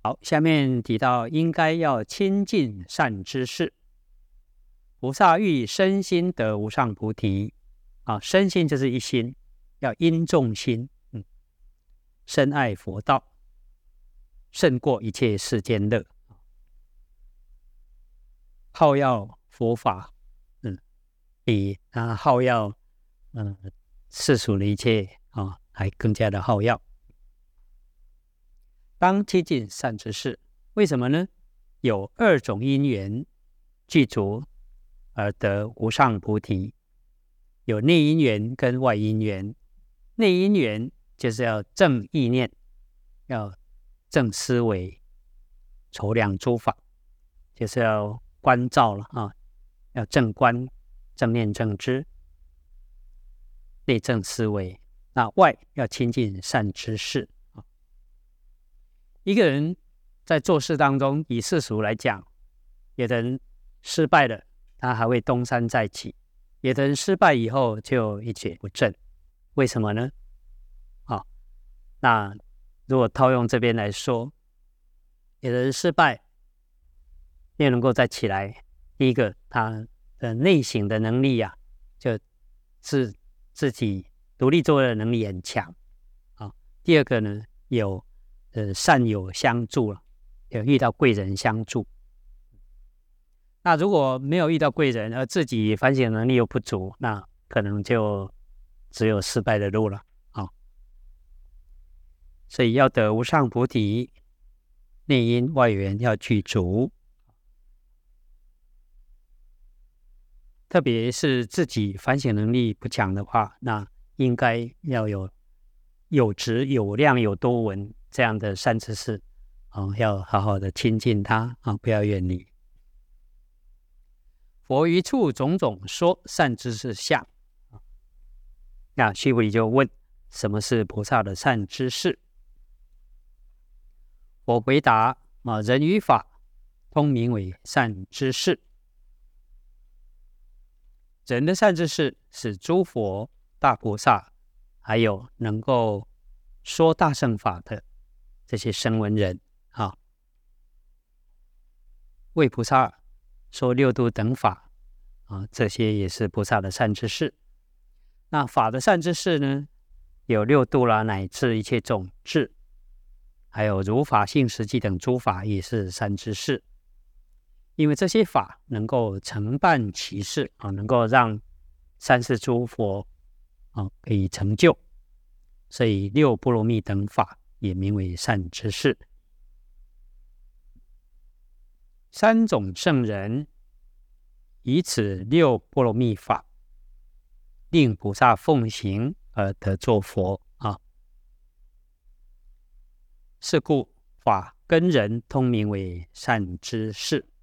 好，下面提到应该要亲近善知识。菩萨欲身心得无上菩提身心就是一心，要因众心，深爱佛道，胜过一切世间乐，好要佛法，比好要世俗的一切还更加的好要。当亲近善知识，为什么呢？有2种因缘具足而得无上菩提，有内因缘跟外因缘。内因缘就是要正意念，要正思维，筹量诸法，就是要观照了要正观，正念正知，内正思维。那外要亲近善知识。一个人在做事当中，以世俗来讲，有的人失败了，他还会东山再起；有的人失败以后就一蹶不振。为什么呢？那如果套用这边来说，有的人失败又能够再起来，第一个他的内省的能力就是自己独立做的能力很强第二个呢，有善友相助了，有遇到贵人相助。那如果没有遇到贵人，而自己反省能力又不足，那可能就只有失败的路了所以要得无上菩提，内因外缘要具足。特别是自己反省能力不强的话，那应该要有质有量有多闻这样的善知识要好好的亲近他不要远离。佛于处种种说善知识相。那须菩提就问，什么是菩萨的善知识？我回答人与法通名为善知识。人的善知识是诸佛大菩萨，还有能够说大乘法的这些声闻人为菩萨说六度等法这些也是菩萨的善知识。那法的善知识呢，有六度啦，乃至一切种智，还有如法性实际等诸法也是善知识。因为这些法能够承办其事能够让三世诸佛可以成就，所以六波罗蜜等法也名为善知识。三种圣人以此六波罗蜜法令菩萨奉行而得作佛是故法跟人通名为善知识。